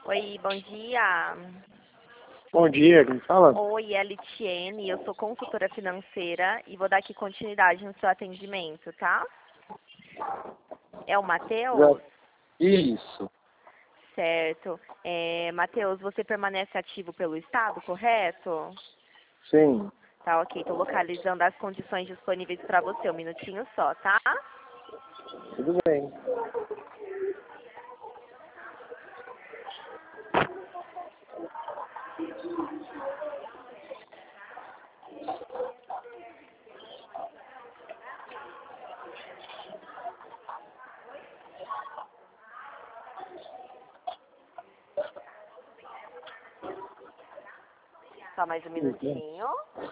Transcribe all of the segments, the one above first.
Oi, bom dia. Bom dia, quem fala? Oi, é a Litiene, eu sou consultora financeira e vou dar aqui continuidade no seu atendimento, tá? É o Matheus? Isso, Certo. Matheus, você permanece ativo pelo Estado, correto? sim, Tá, ok. Tô localizando as condições disponíveis para você. Um minutinho só, tá? tudo bem. Só mais um minutinho.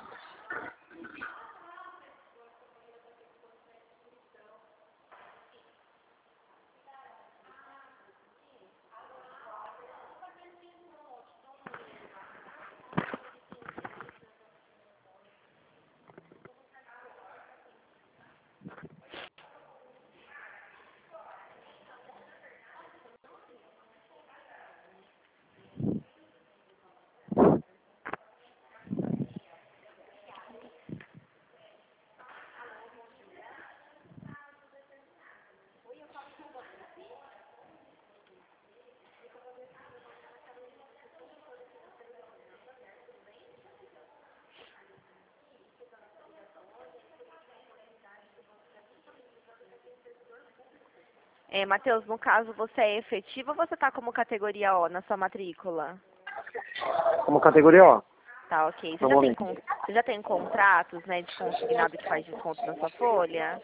Matheus, no caso, você é efetivo ou você tá como categoria O na sua matrícula? Como categoria O, Tá, ok. no momento. Você já tem contratos, né, de consignado que faz desconto na sua folha?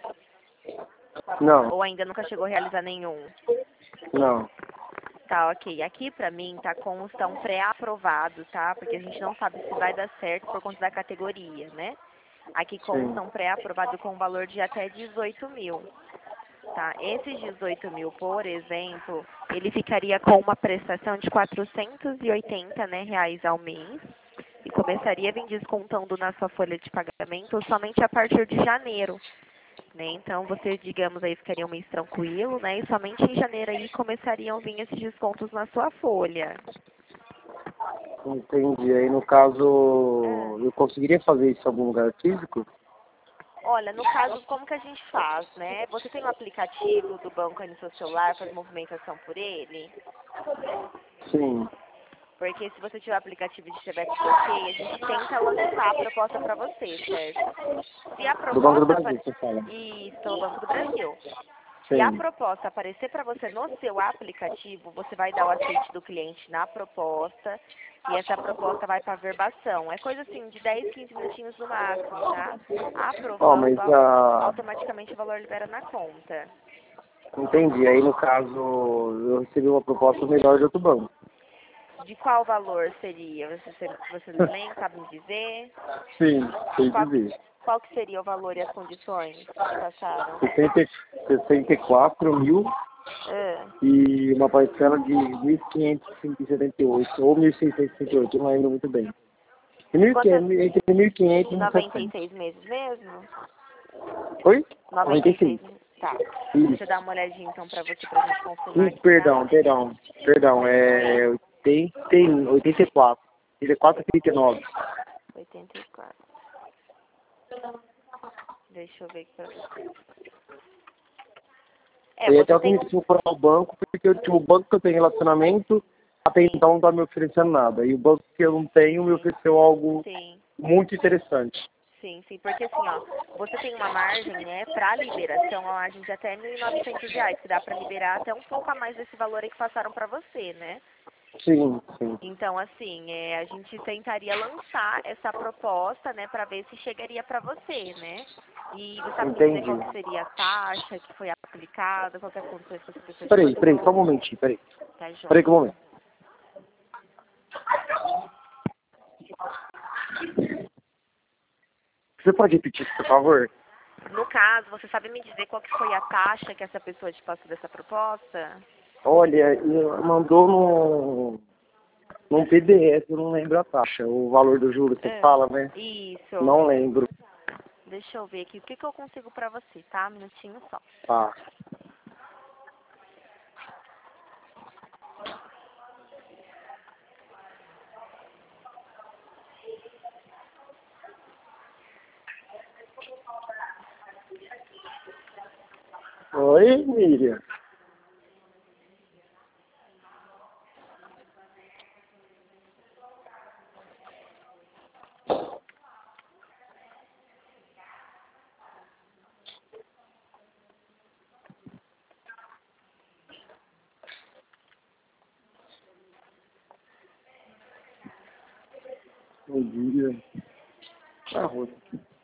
Não, Ou ainda nunca chegou a realizar nenhum? não, Tá, ok. Aqui pra mim tá consta um pré-aprovado, tá? Porque a gente não sabe se vai dar certo por conta da categoria, né? Aqui sim, consta um pré-aprovado com um valor de até 18 mil. Tá, esses 18 mil, por exemplo, ele ficaria com uma prestação de 480, né, reais ao mês e começaria a vir descontando na sua folha de pagamento somente a partir de janeiro, né? Então, você, digamos, aí ficaria um mês tranquilo, né? E somente em janeiro aí começariam a vir esses descontos na sua folha. entendi. Aí no caso, eu conseguiria fazer isso em algum lugar físico? Olha, no caso, como que a gente faz, né? Você tem um aplicativo do banco aí no seu celular, faz movimentação por ele? Sim, Porque se você tiver o aplicativo e estiver tudo ok, a gente tenta lançar a proposta para você, certo? Se a do Banco do proposta Brasil, você fala. isso, pelo Banco do Brasil. Se a Sim, proposta aparecer para você no seu aplicativo, você vai dar o aceite do cliente na proposta e essa proposta vai para verbação. É coisa assim de 10, 15 minutinhos no máximo, tá? ó, Aprovando, mas automaticamente o valor libera na conta. entendi. Aí no caso, eu recebi uma proposta melhor de outro banco. De qual valor seria? Você lembra, sabe me dizer? Sim, sei Qual, dizer. qual que seria o valor e as condições que te passaram? 64 mil Ah, e uma parcela de 1.578 ou 1.668, eu não lembro muito bem. quantas? Entre 1.500 e 1.700. 96 meses mesmo? Oi? 96. 96. Tá. Deixa eu dar Isso. uma olhadinha então pra você, pra gente confirmar aqui, tá? Perdão, é 84. 84 e 39. 84. Deixa eu ver aqui pra você. Eu ia até Você tem um... conhecer o banco, porque o banco que eu tenho relacionamento até Sim, então não está me oferecendo nada. E o banco que eu não tenho me ofereceu algo sim, muito interessante. sim. Porque assim, ó, você tem uma margem, né, pra liberação, uma margem de até R$ 1.900, que dá pra liberar até um pouco a mais desse valor aí que passaram pra você, né? Sim, sim. Então, assim, a gente tentaria lançar essa proposta, né, para ver se chegaria para você, né? E você sabe me dizer Entendi. qual que seria a taxa que foi aplicada, qual que é as condições que essa pessoa te Peraí, só um passou? momentinho, peraí. Tá Peraí que joia. um momento. Você pode repetir, por favor? No caso, você sabe me dizer qual que foi a taxa que essa pessoa te passou dessa proposta? Olha, mandou num PDF, eu não lembro a taxa, o valor do juro, você É. fala, né? Isso. Não lembro. Deixa eu ver aqui o que que eu consigo para você, tá? Um minutinho só. Tá. Oi, Miriam. Oi, Miriam. Tá roto.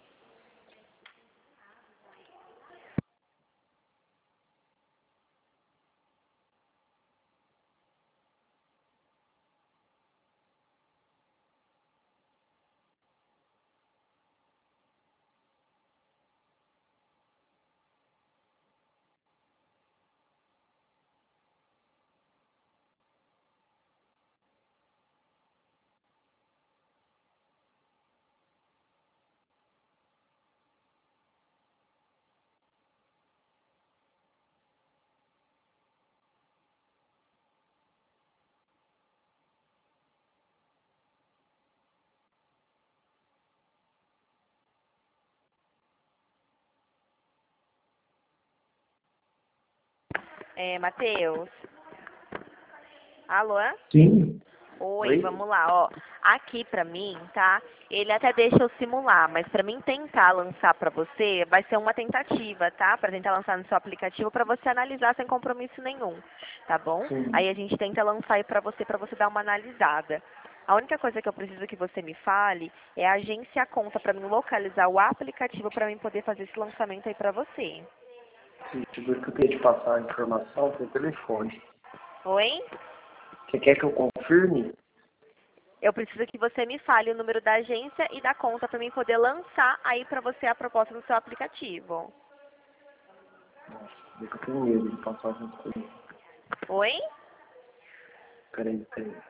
Matheus. Alô? Sim. Oi, Oi? vamos lá, ó. Aqui pra mim, tá? Ele até deixa eu simular, mas pra mim tentar lançar pra você, vai ser uma tentativa, tá? Pra tentar lançar no seu aplicativo pra você analisar sem compromisso nenhum, tá bom? Sim. Aí a gente tenta lançar aí pra você dar uma analisada. A única coisa que eu preciso que você me fale é a agência e a conta pra mim localizar o aplicativo pra mim poder fazer esse lançamento aí pra você. Sim, que eu queria te passar a informação pelo telefone. Oi? Você quer que eu confirme? Eu preciso que você me fale o número da agência e da conta para mim poder lançar aí para você a proposta no seu aplicativo. Nossa, eu tenho medo de passar algumas coisas. Oi? Peraí.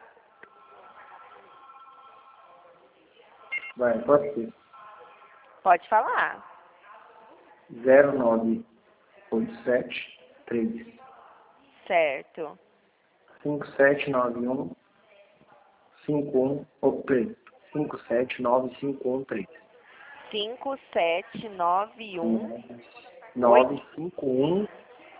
Vai, pode ser. Pode falar. 09873 Certo. 5791 5795113. 5791. Oi? 951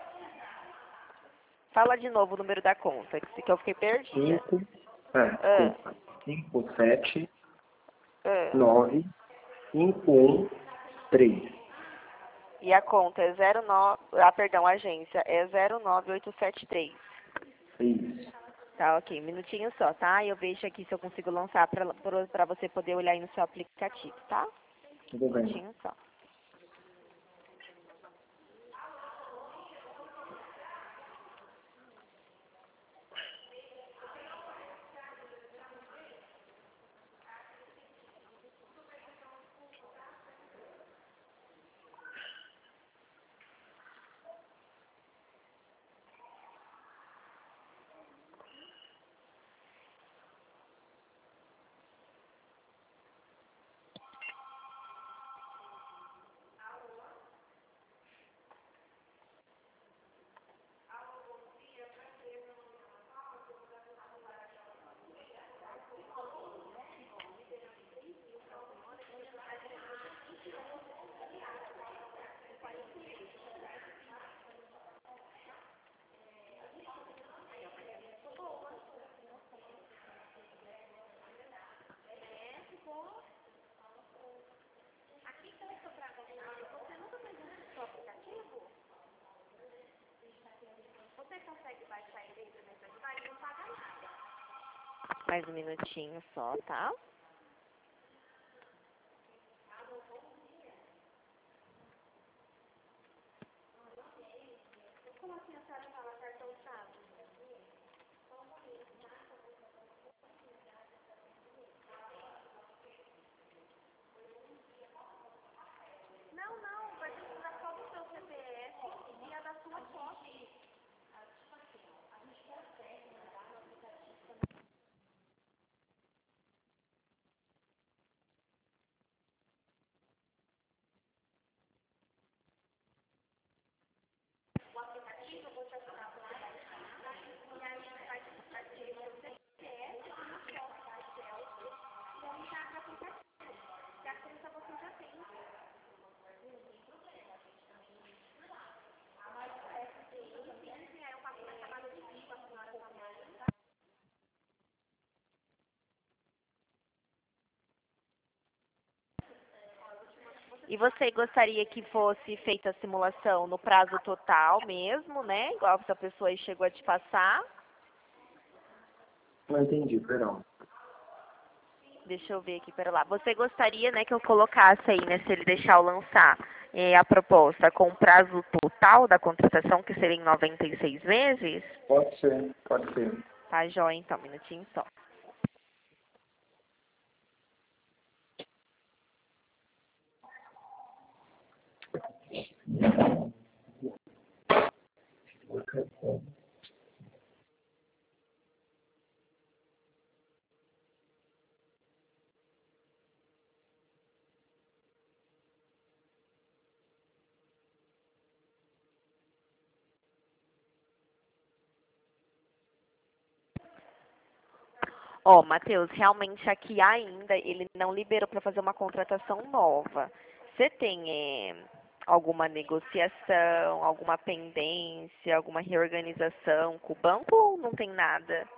Fala de novo o número da conta, que eu fiquei perdida. 5 Ah, desculpa. 57 ah. 9513. E a conta é 09... Ah, perdão, a agência é 09873. Isso. Tá, ok. Minutinho só, tá? Eu vejo aqui se eu consigo lançar pra você poder olhar aí no seu aplicativo, tá? Tudo bem. Minutinho só. Mais um minutinho só, tá? E você gostaria que fosse feita a simulação no prazo total mesmo, né? Igual se a pessoa chegou a te passar? Não entendi, perdão. Deixa eu ver aqui, pera lá. Você gostaria, né, que eu colocasse aí, né, se ele deixar eu lançar a proposta com o prazo total da contratação, que seria em 96 vezes? Pode ser, pode ser. Tá, joia, então, um minutinho só. Ó, Matheus, realmente aqui ainda ele não liberou para fazer uma contratação nova. Você tem alguma negociação, alguma pendência, alguma reorganização com o banco ou não tem nada?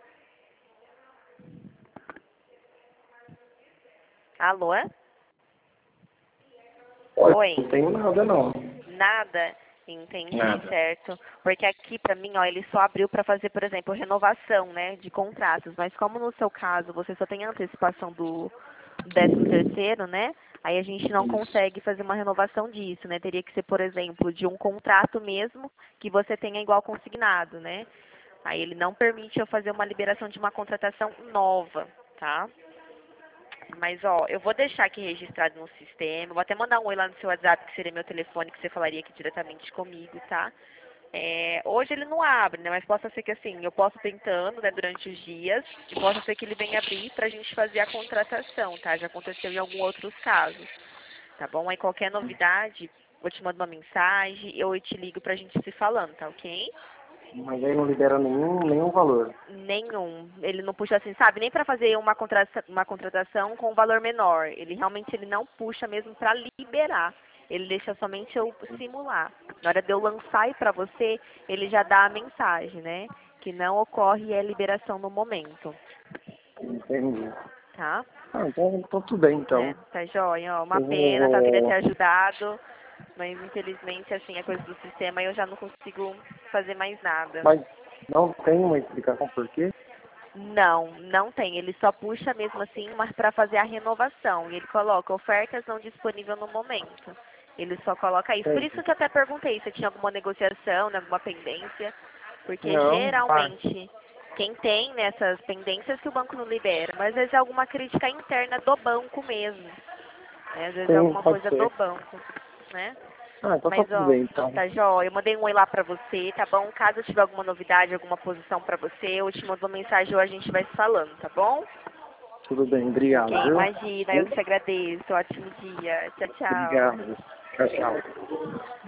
Alô? Olha, Oi? não tenho nada não. Nada? Entendi, Nada. certo. Porque aqui pra mim, ó, ele só abriu para fazer, por exemplo, renovação, né, de contratos. Mas como no seu caso você só tem antecipação do 13º, né? Aí a gente não Isso. consegue fazer uma renovação disso, né? Teria que ser, por exemplo, de um contrato mesmo que você tenha igual consignado, né? Aí ele não permite eu fazer uma liberação de uma contratação nova, tá? Mas, ó, eu vou deixar aqui registrado no sistema. Vou até mandar um oi lá no seu WhatsApp, que seria meu telefone, que você falaria aqui diretamente comigo, tá? Hoje ele não abre, né? Mas possa ser que, assim, eu posso tentando, né, durante os dias, e possa ser que ele venha abrir pra gente fazer a contratação, tá? Já aconteceu em alguns outros casos, tá bom? Aí qualquer novidade, eu te mando uma mensagem, ou eu te ligo pra gente se falando, tá ok? Mas aí não libera nenhum valor. Nenhum. Ele não puxa assim, sabe? Nem para fazer uma contratação com um valor menor. Ele realmente ele não puxa mesmo para liberar. Ele deixa somente eu simular. Na hora de eu lançar aí para você, ele já dá a mensagem, né? Que não ocorre a liberação no momento, Entendi. tá? Ah, então tudo bem, então. Tá joia, ó. Uma Eu pena, tá? Eu queria ter vou... ajudado, mas infelizmente, assim, a coisa do sistema eu já não consigo fazer mais nada. Mas não tem uma explicação por quê? Não, não tem. Ele só puxa mesmo assim, mas para fazer a renovação. E ele coloca ofertas não disponível no momento. Ele só coloca isso. Por isso Entendi. que eu até perguntei se tinha alguma negociação, né, alguma pendência. Porque Não, vai. geralmente quem tem nessas pendências que o banco não libera. Mas às vezes é alguma crítica interna do banco mesmo. Né? Às vezes é Sim, alguma pode coisa do ser. banco, né? Ah, então tá Mas, tudo ó, bem, então. tá jóia. Eu mandei um oi lá pra você, tá bom? Caso eu tiver alguma novidade, alguma posição pra você, eu te mando uma mensagem ou a gente vai se falando, tá bom? Tudo bem, Ok, obrigado, viu? imagina, eu que te agradeço. Ótimo dia. Tchau, tchau. Obrigado. Tchau, tchau.